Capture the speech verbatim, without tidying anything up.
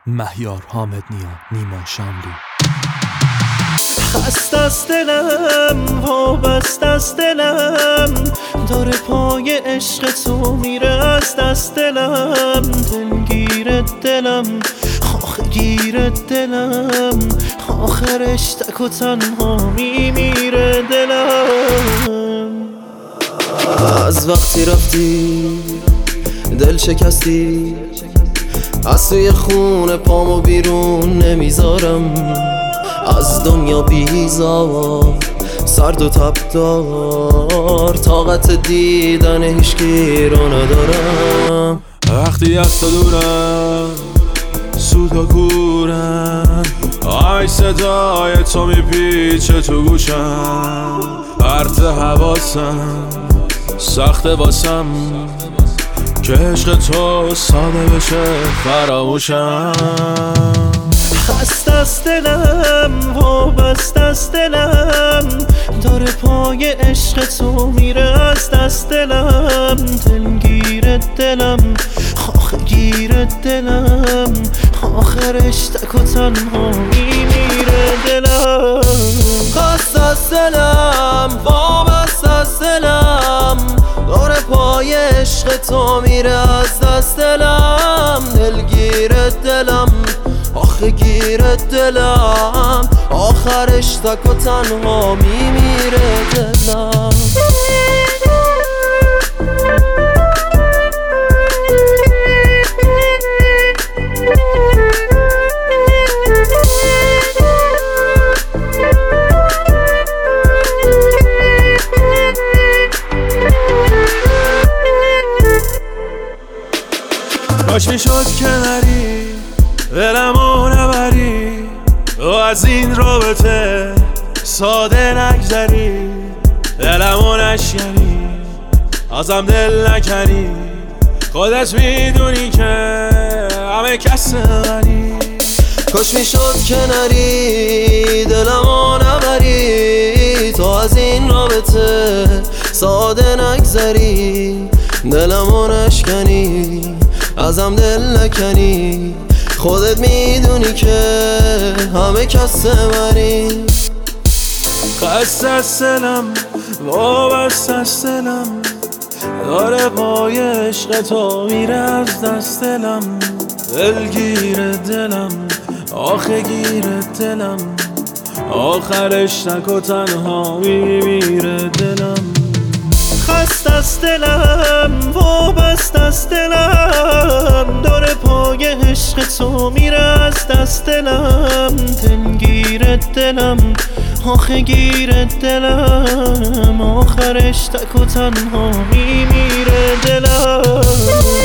مهیار حامد نیا، نیما شاملو. خسته است دلم، وابسته است دلم، داره پای عشق تو میره از دست دلم. دلگیر دلم، آخه گیر دلم، آخرش تک و تنها میمیره دلم. از وقتی رفتی دل شکستی، از توی خونه پامو بیرون نمیذارم. از دنیا بیزار، سرد و تبدار، طاقت دیدن هیچکی رو ندارم. وقتی از تو دورم، سوت و کورم، آی صدای تو میپیچه تو گوشم. پرت حواسم سخته واسم که عشق تو ساده بشه فراموشم. خسته است دلم، وابسته است دلم، داره پای عشق تو میره از دست دلم. دلگیر دلم، آخه گیر دلم، آخرش تک و تنها میمیره دلم. خسته است دلم، وابسته است دلم، داره پای عشق تو میره از دست دلم. دلگیر دلم، آخه گیر دلم، آخرش تک و تنها میمیره دلم. کاش میشد که نری، دلمو نبری، و از این رابطه ساده نگذری. دلمو نشکنی، ازم دل نکنی، خودت میدونی که همه کس منی. کاش میشد که نری، دلمو نبری، تو از این رابطه ساده نگذری. دلمو نشکنی، ازم دل نکنی، خودت میدونی که همه کس منی. خسته است دلم، وابسته است دلم، داره پای عشق تو میره از دست دلم. دلگیر دلم، آخه گیر دلم، آخرش تک و تنها میمیره دلم. خسته است دلم، وابسته است دلم، داره پای عشق تو میره از دست دلم. دلگیر دلم، آخه گیر دلم، آخرش تک و تنها میمیره دلم.